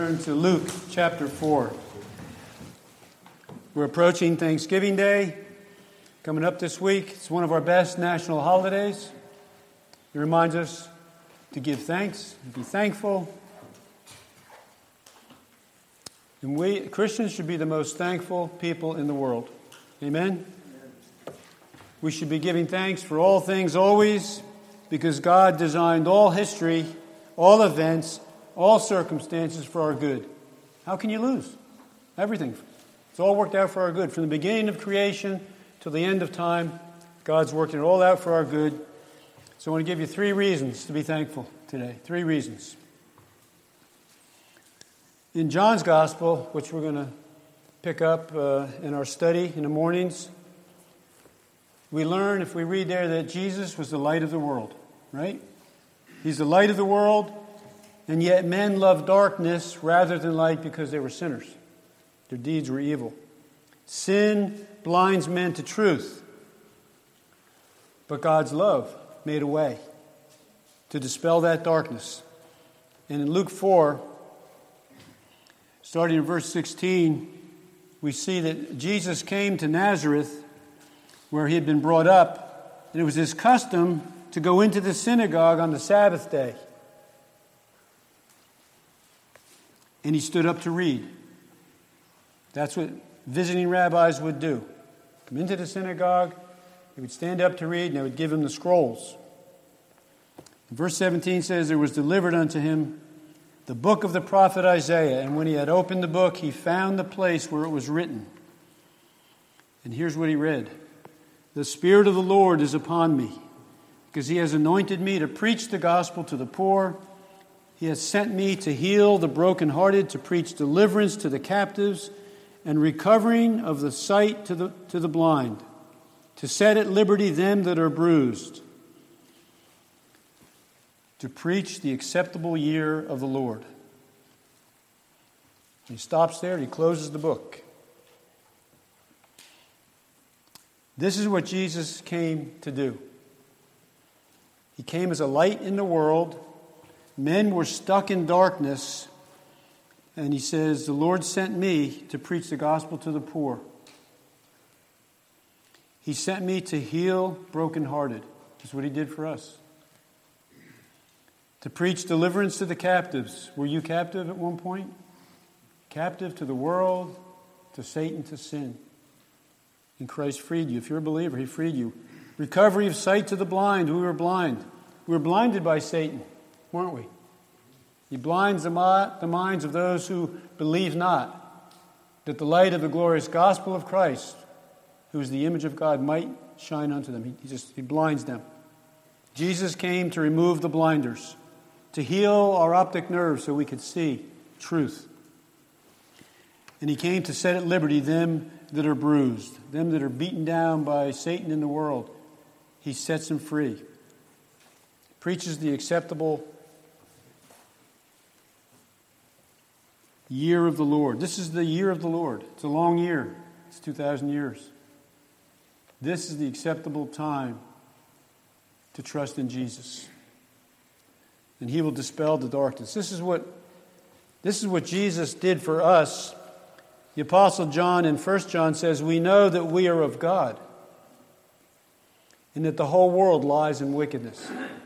Turn to Luke chapter 4. We're approaching Thanksgiving Day, coming up this week. It's one of our best national holidays. It reminds us to give thanks, to be thankful. And we, Christians, should be the most thankful people in the world. Amen? We should be giving thanks for all things always, because God designed all history, all events, all circumstances for our good. How can you lose? Everything. It's all worked out for our good. From the beginning of creation to the end of time, God's working it all out for our good. So I want to give you 3 reasons to be thankful today. 3 reasons. In John's Gospel, which we're going to pick up in our study in the mornings, we learn, if we read there, that Jesus was the light of the world, right? He's the light of the world. And yet men loved darkness rather than light because they were sinners. Their deeds were evil. Sin blinds men to truth. But God's love made a way to dispel that darkness. And in Luke 4, starting in verse 16, we see that Jesus came to Nazareth, where he had been brought up, and it was his custom to go into the synagogue on the Sabbath day. And he stood up to read. That's what visiting rabbis would do. Come into the synagogue, they would stand up to read, and they would give him the scrolls. Verse 17 says, there was delivered unto him the book of the prophet Isaiah, and when he had opened the book, he found the place where it was written. And here's what he read. The Spirit of the Lord is upon me, because he has anointed me to preach the gospel to the poor. He has sent me to heal the brokenhearted, to preach deliverance to the captives, and recovering of the sight to the blind, to set at liberty them that are bruised, to preach the acceptable year of the Lord. He stops there and he closes the book. This is what Jesus came to do. He came as a light in the world. Men were stuck in darkness, and he says, the Lord sent me to preach the gospel to the poor. He sent me to heal brokenhearted. That's what he did for us. To preach deliverance to the captives. Were you captive at one point? Captive to the world, to Satan, to sin. And Christ freed you. If you're a believer, he freed you. Recovery of sight to the blind. We were blind. We were blinded by Satan, weren't we? He blinds the minds of those who believe not, that the light of the glorious gospel of Christ, who is the image of God, might shine unto them. He blinds them. Jesus came to remove the blinders, to heal our optic nerves so we could see truth. And he came to set at liberty them that are bruised, them that are beaten down by Satan in the world. He sets them free. Preaches the acceptable year of the Lord. This is the year of the Lord. It's a long year. It's 2,000 years. This is the acceptable time to trust in Jesus. And he will dispel the darkness. This is what Jesus did for us. The Apostle John in 1 John says, we know that we are of God, and that the whole world lies in wickedness.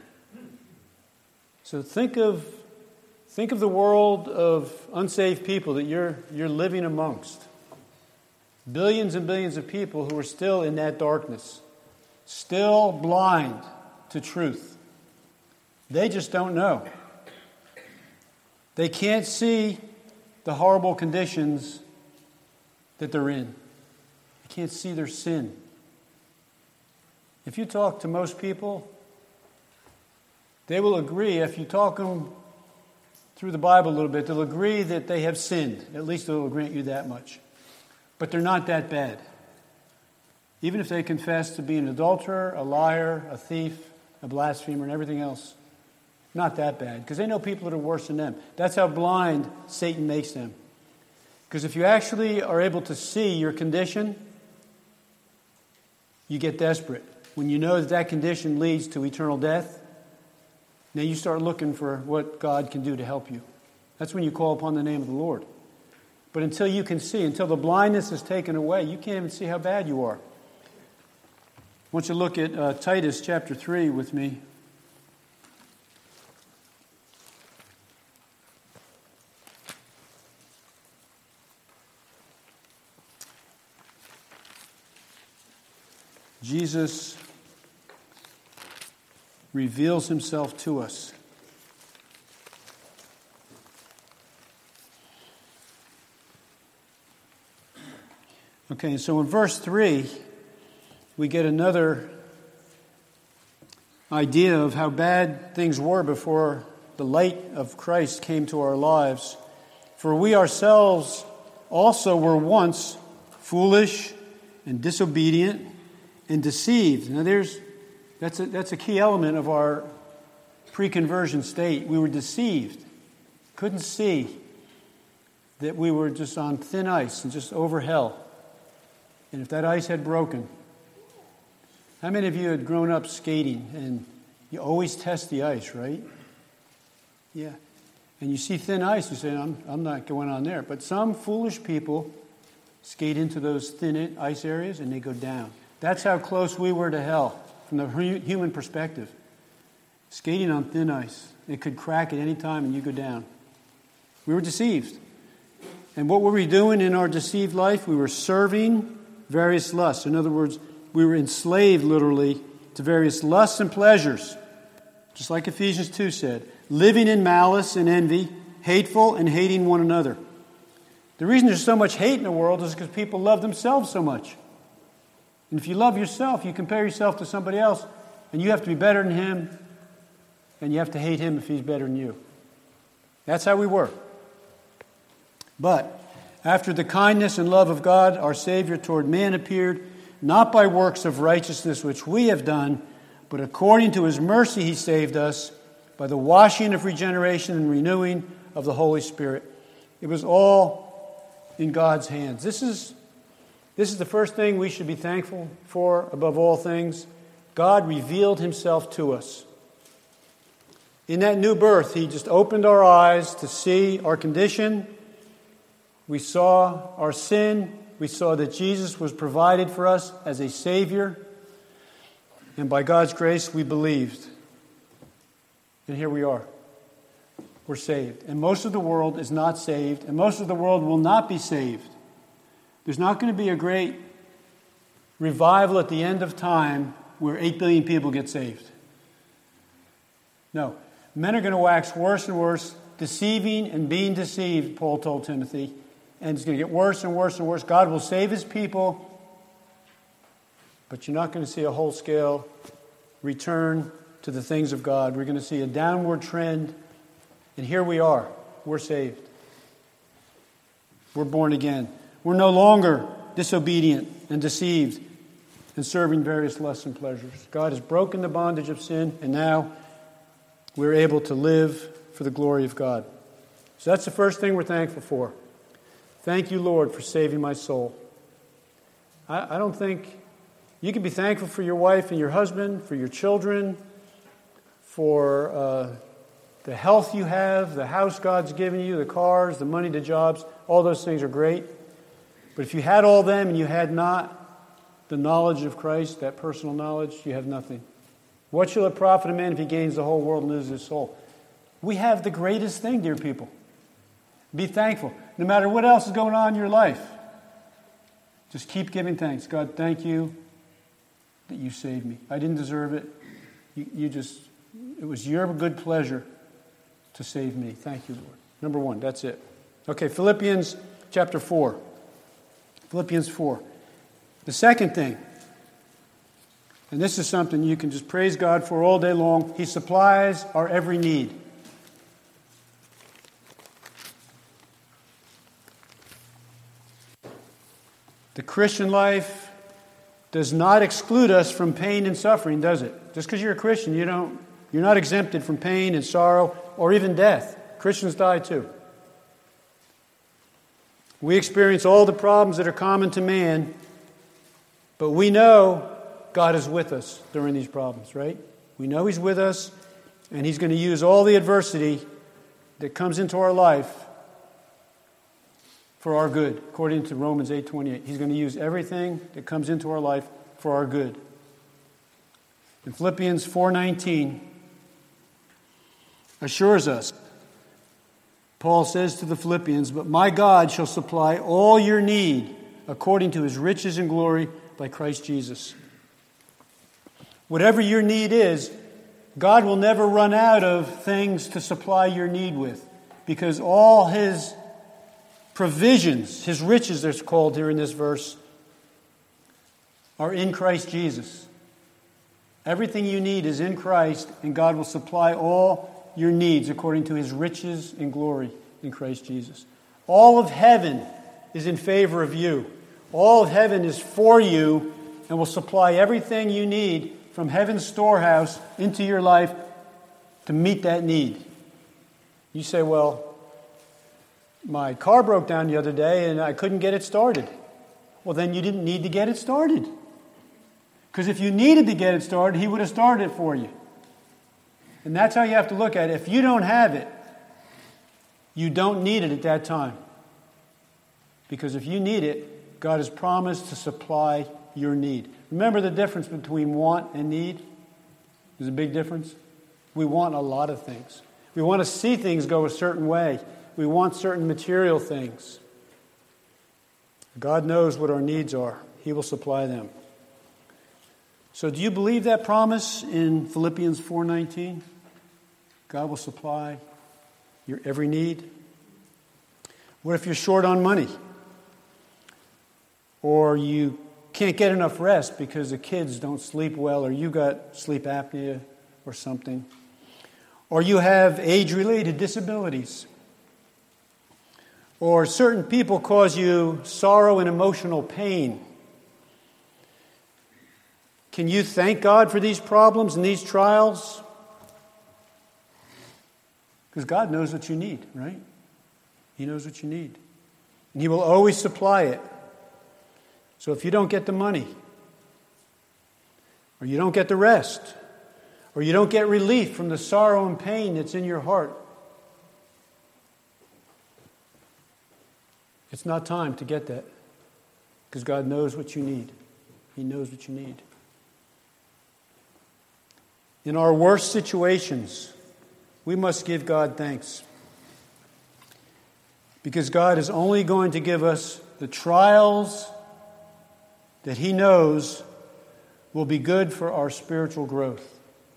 So think of the world of unsaved people that you're living amongst. Billions and billions of people who are still in that darkness, still blind to truth. They just don't know. They can't see the horrible conditions that they're in. They can't see their sin. If you talk to most people, they will agree, if you talk them through the Bible a little bit, they'll agree that they have sinned. At least they'll grant you that much. But they're not that bad. Even if they confess to be an adulterer, a liar, a thief, a blasphemer, and everything else, not that bad. Because they know people that are worse than them. That's how blind Satan makes them. Because if you actually are able to see your condition, you get desperate. When you know that condition leads to eternal death, now you start looking for what God can do to help you. That's when you call upon the name of the Lord. But until you can see, until the blindness is taken away, you can't even see how bad you are. I want you to look at Titus chapter 3 with me. Jesus reveals himself to us. Okay, so in verse 3, we get another idea of how bad things were before the light of Christ came to our lives. For we ourselves also were once foolish and disobedient and deceived. Now that's a key element of our pre-conversion state. We were deceived. Couldn't see that we were just on thin ice and just over hell. And if that ice had broken, how many of you had grown up skating and you always test the ice, right? Yeah. And you see thin ice, you say, I'm not going on there. But some foolish people skate into those thin ice areas and they go down. That's how close we were to hell from the human perspective. Skating on thin ice. It could crack at any time and you go down. We were deceived. And what were we doing in our deceived life? We were serving various lusts. In other words, we were enslaved literally to various lusts and pleasures. Just like Ephesians 2 said. Living in malice and envy, hateful and hating one another. The reason there's so much hate in the world is because people love themselves so much. And if you love yourself, you compare yourself to somebody else, and you have to be better than him, and you have to hate him if he's better than you. That's how we were. But after the kindness and love of God, our Savior toward man appeared, not by works of righteousness which we have done, but according to his mercy he saved us by the washing of regeneration and renewing of the Holy Spirit. It was all in God's hands. This is the first thing we should be thankful for above all things. God revealed himself to us. In that new birth, he just opened our eyes to see our condition. We saw our sin. We saw that Jesus was provided for us as a Savior. And by God's grace, we believed. And here we are. We're saved. And most of the world is not saved. And most of the world will not be saved. There's not going to be a great revival at the end of time where 8 billion people get saved. No. Men are going to wax worse and worse, deceiving and being deceived, Paul told Timothy. And it's going to get worse and worse and worse. God will save his people, but you're not going to see a whole-scale return to the things of God. We're going to see a downward trend, and here we are. We're saved. We're born again. We're no longer disobedient and deceived and serving various lusts and pleasures. God has broken the bondage of sin, and now we're able to live for the glory of God. So that's the first thing we're thankful for. Thank you, Lord, for saving my soul. I don't think you can be thankful for your wife and your husband, for your children, for the health you have, the house God's given you, the cars, the money, the jobs. All those things are great. But if you had all them and you had not the knowledge of Christ, that personal knowledge, you have nothing. What shall it profit a man if he gains the whole world and loses his soul? We have the greatest thing, dear people. Be thankful. No matter what else is going on in your life, just keep giving thanks. God, thank you that you saved me. I didn't deserve it. It was your good pleasure to save me. Thank you, Lord. Number one, that's it. Okay, Philippians chapter 4. Philippians 4. The second thing, and this is something you can just praise God for all day long. He supplies our every need. The Christian life does not exclude us from pain and suffering, does it? Just because you're a Christian, you're not exempted from pain and sorrow or even death. Christians die too. We experience all the problems that are common to man, but we know God is with us during these problems, right? We know He's with us, and He's going to use all the adversity that comes into our life for our good, according to Romans 8:28. He's going to use everything that comes into our life for our good. In Philippians 4:19 assures us, Paul says to the Philippians, "But my God shall supply all your need according to his riches and glory by Christ Jesus." Whatever your need is, God will never run out of things to supply your need with, because all his provisions, his riches, they're called here in this verse, are in Christ Jesus. Everything you need is in Christ, and God will supply all your needs according to his riches and glory in Christ Jesus. All of heaven is in favor of you. All of heaven is for you and will supply everything you need from heaven's storehouse into your life to meet that need. You say, well, my car broke down the other day and I couldn't get it started. Well, then you didn't need to get it started. Because if you needed to get it started, he would have started it for you. And that's how you have to look at it. If you don't have it, you don't need it at that time. Because if you need it, God has promised to supply your need. Remember the difference between want and need? There's a big difference. We want a lot of things. We want to see things go a certain way. We want certain material things. God knows what our needs are. He will supply them. So do you believe that promise in Philippians 4:19? God will supply your every need. What if you're short on money? Or you can't get enough rest because the kids don't sleep well, or you got sleep apnea or something. Or you have age-related disabilities. Or certain people cause you sorrow and emotional pain. Can you thank God for these problems and these trials? Because God knows what you need, right? He knows what you need. And he will always supply it. So if you don't get the money, or you don't get the rest, or you don't get relief from the sorrow and pain that's in your heart, it's not time to get that. Because God knows what you need. He knows what you need. In our worst situations, we must give God thanks. Because God is only going to give us the trials that he knows will be good for our spiritual growth.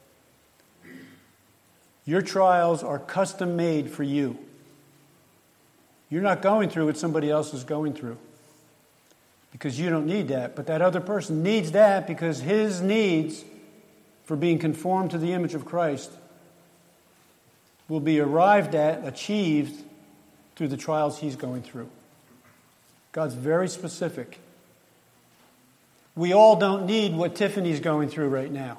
Your trials are custom made for you. You're not going through what somebody else is going through. Because you don't need that. But that other person needs that because his needs for being conformed to the image of Christ will be arrived at, achieved through the trials he's going through. God's very specific. We all don't need what Tiffany's going through right now.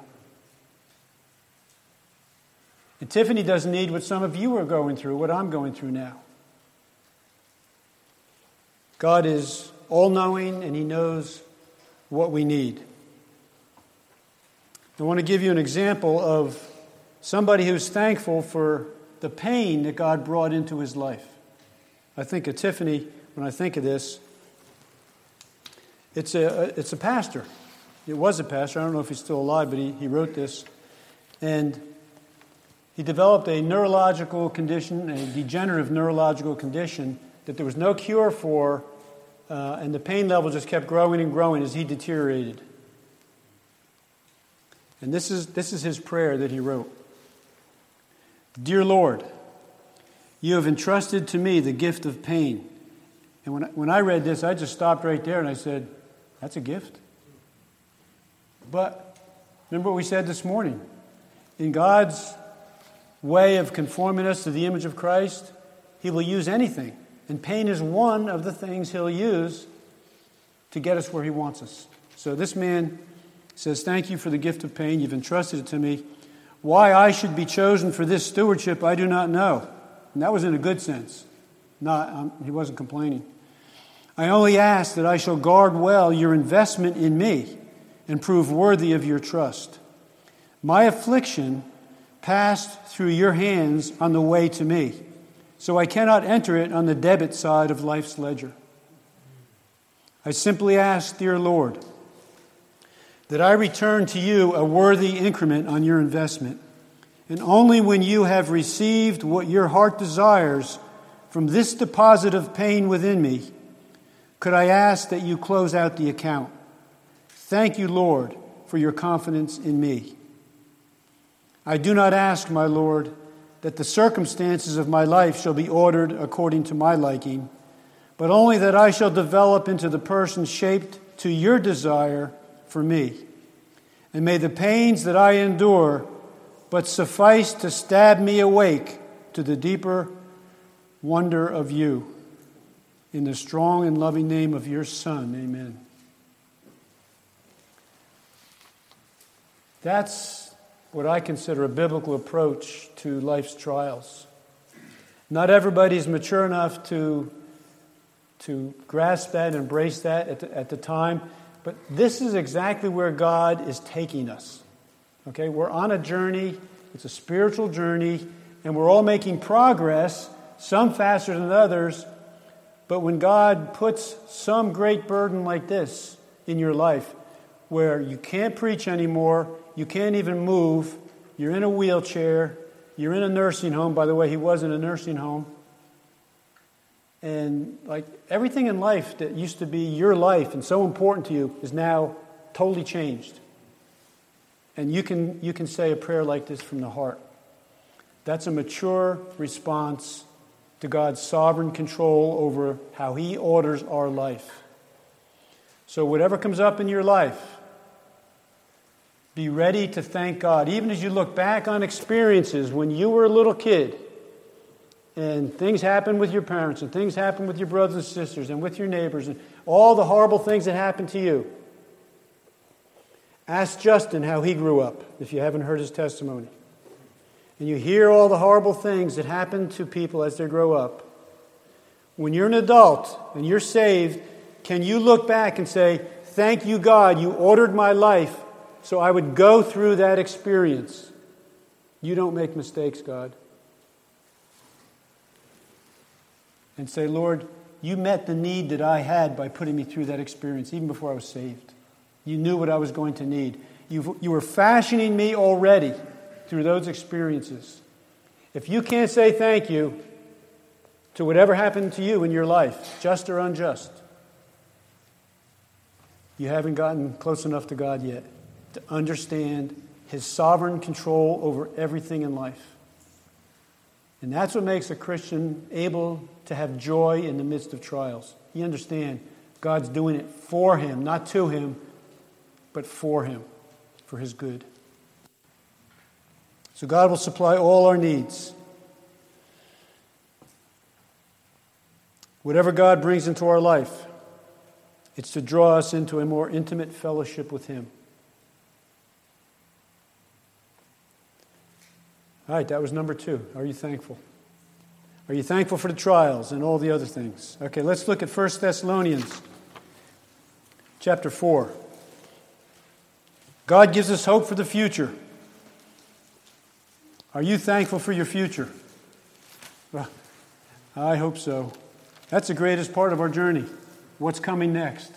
And Tiffany doesn't need what some of you are going through, what I'm going through now. God is all-knowing and he knows what we need. I want to give you an example of somebody who's thankful for the pain that God brought into his life. I think of Tiffany when I think of this. It's a pastor. It was a pastor. I don't know if he's still alive, but he wrote this. And he developed a neurological condition, a degenerative neurological condition that there was no cure for, and the pain level just kept growing and growing as he deteriorated. And this is his prayer that he wrote. Dear Lord, you have entrusted to me the gift of pain. And when I read this, I just stopped right there and I said, that's a gift. But remember what we said this morning. In God's way of conforming us to the image of Christ, he will use anything. And pain is one of the things he'll use to get us where he wants us. So this man says, thank you for the gift of pain. You've entrusted it to me. Why I should be chosen for this stewardship, I do not know. And that was in a good sense. He wasn't complaining. I only ask that I shall guard well your investment in me and prove worthy of your trust. My affliction passed through your hands on the way to me. so I cannot enter it on the debit side of life's ledger. I simply ask, dear Lord, that I return to you a worthy increment on your investment, and only when you have received what your heart desires from this deposit of pain within me, could I ask that you close out the account. Thank you, Lord, for your confidence in me. I do not ask, my Lord, that the circumstances of my life shall be ordered according to my liking, but only that I shall develop into the person shaped to your desire for me. And may the pains that I endure but suffice to stab me awake to the deeper wonder of you. In the strong and loving name of your Son, amen. That's what I consider a biblical approach to life's trials. Not everybody's mature enough to grasp that and embrace that at the time, but this is exactly where God is taking us. Okay, we're on a journey, it's a spiritual journey, and we're all making progress, some faster than others. But when God puts some great burden like this in your life, where you can't preach anymore, you can't even move, you're in a wheelchair, you're in a nursing home. By the way, he was in a nursing home. And like everything in life that used to be your life and so important to you is now totally changed. And you can say a prayer like this from the heart. That's a mature response to God's sovereign control over how He orders our life. So whatever comes up in your life, be ready to thank God. Even as you look back on experiences when you were a little kid, and things happened with your parents, and things happened with your brothers and sisters, and with your neighbors, and all the horrible things that happened to you. Ask Justin how he grew up, if you haven't heard his testimony. And you hear all the horrible things that happen to people as they grow up. When you're an adult and you're saved, can you look back and say, thank you, God, you ordered my life so I would go through that experience. You don't make mistakes, God. And say, Lord, you met the need that I had by putting me through that experience, even before I was saved. You knew what I was going to need. You were fashioning me already through those experiences. If you can't say thank you to whatever happened to you in your life, just or unjust, you haven't gotten close enough to God yet to understand His sovereign control over everything in life. And that's what makes a Christian able to have joy in the midst of trials. You understand God's doing it for him, not to him, but for him, for his good. So God will supply all our needs. Whatever God brings into our life, it's to draw us into a more intimate fellowship with Him. All right, that was number 2. Are you thankful? Are you thankful for the trials and all the other things? Okay, let's look at 1 Thessalonians chapter 4. God gives us hope for the future. Are you thankful for your future? Well, I hope so. That's the greatest part of our journey. What's coming next?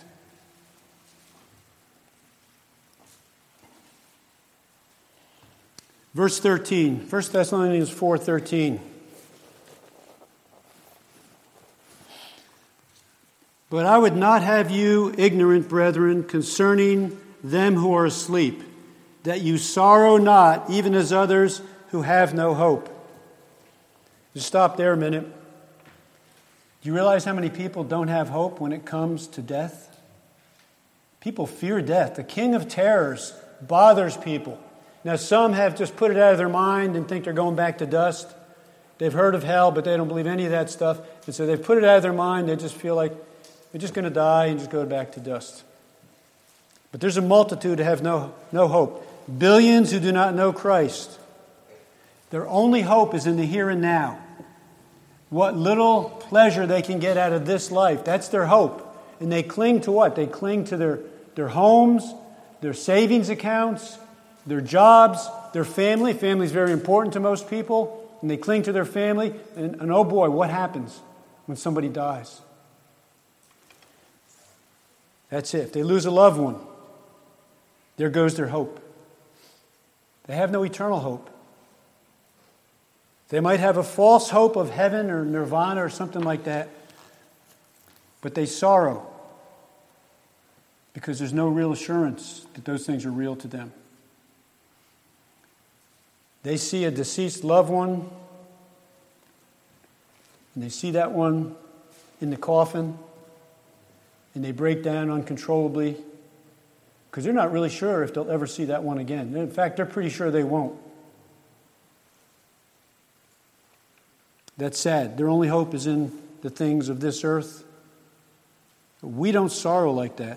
Verse 13, 1 Thessalonians 4:13. But I would not have you ignorant, brethren, concerning them who are asleep, that you sorrow not, even as others who have no hope. Just stop there a minute. Do you realize how many people don't have hope when it comes to death? People fear death. The king of terrors bothers people. Now, some have just put it out of their mind and think they're going back to dust. They've heard of hell, but they don't believe any of that stuff. And so they've put it out of their mind. They just feel like they're just going to die and just go back to dust. But there's a multitude who have no hope. Billions who do not know Christ. Their only hope is in the here and now. What little pleasure they can get out of this life, that's their hope. And they cling to what? They cling to their homes, their savings accounts, their jobs, their family. Family is very important to most people. and they cling to their family. And oh boy, what happens when somebody dies? That's it. If they lose a loved one, there goes their hope. They have no eternal hope. They might have a false hope of heaven or nirvana or something like that, but they sorrow because there's no real assurance that those things are real to them. They see a deceased loved one, and they see that one in the coffin, and they break down uncontrollably because they're not really sure if they'll ever see that one again. In fact, they're pretty sure they won't. That's sad. Their only hope is in the things of this earth. We don't sorrow like that.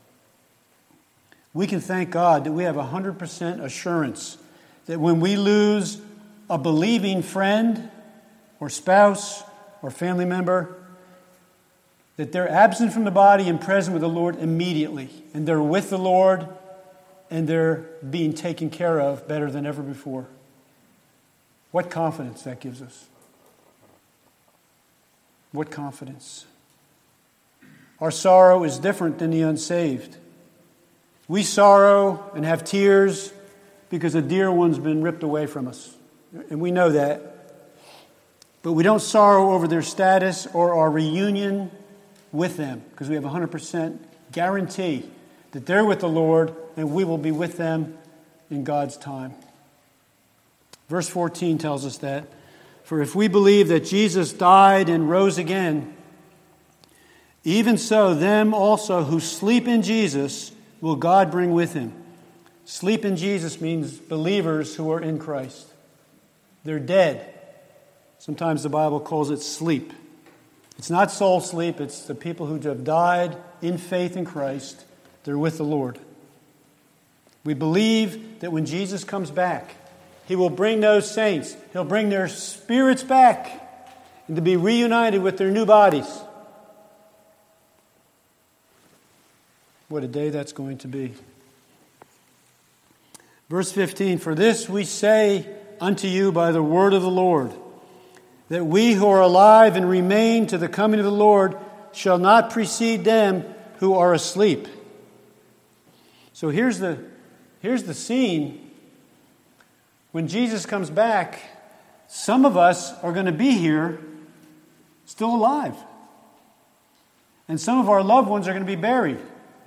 We can thank God that we have 100% assurance that when we lose a believing friend or spouse or family member, that they're absent from the body and present with the Lord immediately. And they're with the Lord and they're being taken care of better than ever before. What confidence that gives us. What confidence. Our sorrow is different than the unsaved. We sorrow and have tears because a dear one's been ripped away from us. And we know that. But we don't sorrow over their status or our reunion with them because we have 100% guarantee that they're with the Lord and we will be with them in God's time. Verse 14 tells us that. For if we believe that Jesus died and rose again, even so them also who sleep in Jesus will God bring with him. Sleep in Jesus means believers who are in Christ. They're dead. Sometimes the Bible calls it sleep. It's not soul sleep. It's the people who have died in faith in Christ. They're with the Lord. We believe that when Jesus comes back, He will bring those saints. He'll bring their spirits back and to be reunited with their new bodies. What a day that's going to be. Verse 15, for this we say unto you by the word of the Lord, that we who are alive and remain to the coming of the Lord shall not precede them who are asleep. So here's the scene. When Jesus comes back, some of us are going to be here still alive. And some of our loved ones are going to be buried.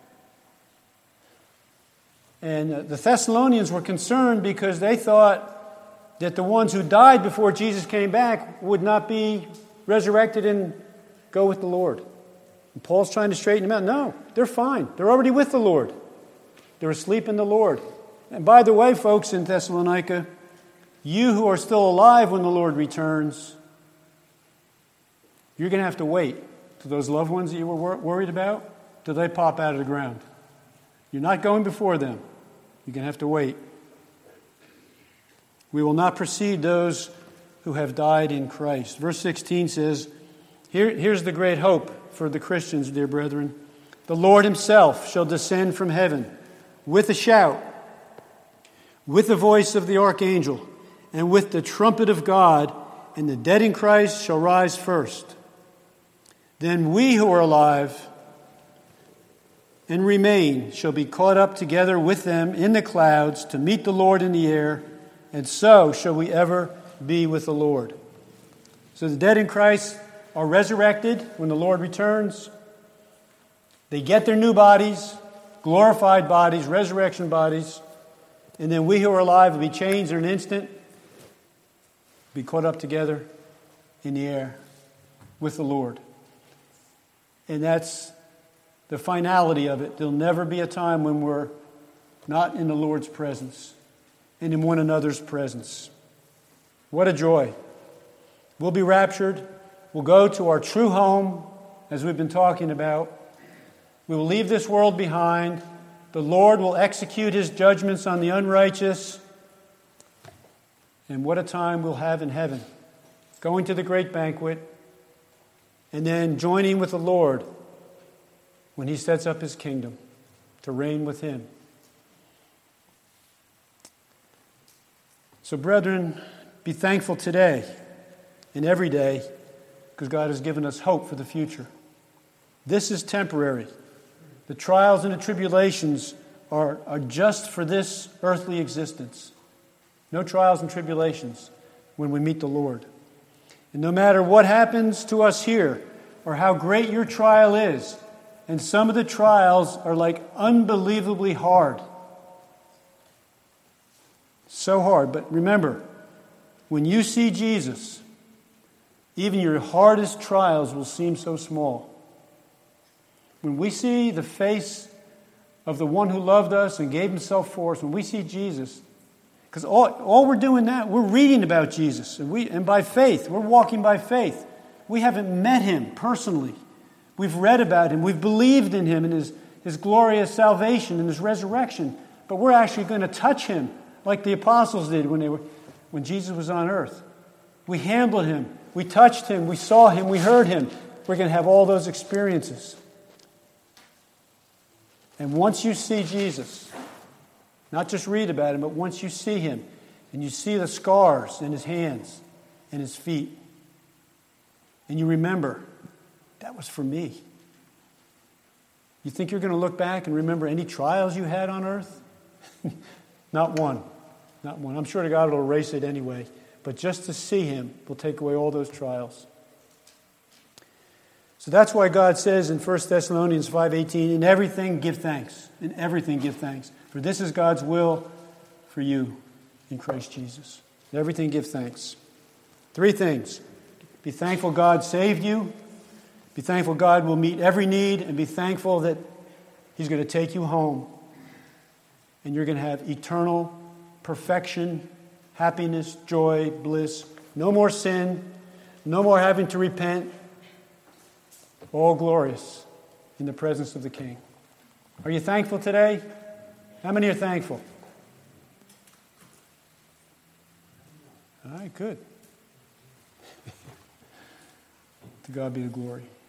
And the Thessalonians were concerned because they thought that the ones who died before Jesus came back would not be resurrected and go with the Lord. And Paul's trying to straighten them out. No, they're fine. They're already with the Lord. They're asleep in the Lord. And by the way, folks in Thessalonica, you who are still alive when the Lord returns, you're going to have to wait till those loved ones that you were worried about, till they pop out of the ground. You're not going before them. You're going to have to wait. We will not precede those who have died in Christ. Verse 16 says, here's the great hope for the Christians, dear brethren. The Lord Himself shall descend from heaven with a shout, with the voice of the archangel, and with the trumpet of God, and the dead in Christ shall rise first. Then we who are alive and remain shall be caught up together with them in the clouds to meet the Lord in the air, and so shall we ever be with the Lord. So the dead in Christ are resurrected when the Lord returns. They get their new bodies, glorified bodies, resurrection bodies, and then we who are alive will be changed in an instant, be caught up together in the air with the Lord. And that's the finality of it. There'll never be a time when we're not in the Lord's presence and in one another's presence. What a joy. We'll be raptured. We'll go to our true home, as we've been talking about. We will leave this world behind. The Lord will execute His judgments on the unrighteous. And what a time we'll have in heaven. Going to the great banquet and then joining with the Lord when He sets up His kingdom to reign with Him. So, brethren, be thankful today and every day because God has given us hope for the future. This is temporary. The trials and the tribulations are just for this earthly existence. No trials and tribulations when we meet the Lord. And no matter what happens to us here or how great your trial is, and some of the trials are like unbelievably hard. So hard. But remember, when you see Jesus, even your hardest trials will seem so small. When we see the face of the one who loved us and gave himself for us, when we see Jesus, because all we're doing now, we're reading about Jesus, and by faith, we're walking by faith. We haven't met him personally. We've read about him. We've believed in him and his glorious salvation and his resurrection. But we're actually going to touch him like the apostles did when Jesus was on earth. We handled him. We touched him. We saw him. We heard him. We're going to have all those experiences. And once you see Jesus, not just read about him, but once you see him and you see the scars in his hands and his feet, and you remember, that was for me. You think you're going to look back and remember any trials you had on earth? Not one. Not one. I'm sure God will erase it anyway. But just to see him will take away all those trials. So that's why God says in 1 Thessalonians 5:18, in everything give thanks. In everything give thanks. For this is God's will for you in Christ Jesus. In everything give thanks. 3 things. Be thankful God saved you. Be thankful God will meet every need, and be thankful that he's going to take you home. And you're going to have eternal perfection, happiness, joy, bliss. No more sin. No more having to repent. All glorious in the presence of the King. Are you thankful today? How many are thankful? All right, good. To God be the glory.